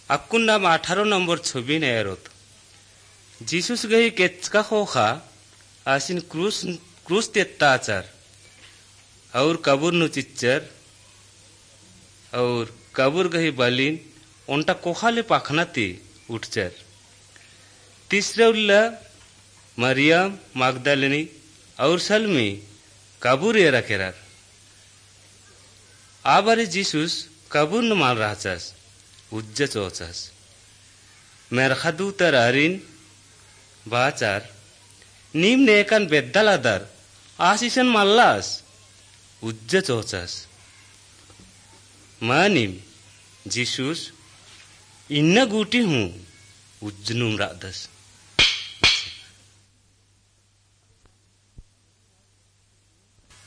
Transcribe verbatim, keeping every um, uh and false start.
अक्कुन नाम अठारो नंबर छवि नेरोत जीसुस गही केचका खोखा आसिन क्रूस क्रूस तेत्ताचार और कबूर नु चिच्चर और कबूर गही बलिन उन्टा कोखाले पाखनाती उठचर तीसरे उल्ला मरियम मागदलिनी और सलमी कबूर ये रखेरार आबारे जीसुस कबूर न माल राचास उज्ज चोचास मेरखदू तर अरिन बाचार नीम नेकन बेद्दलादर आशीषन मल्लास उज्ज चोचास मानिम जीसुस इन्ना गुटी हूँ उज्जनुम रादस।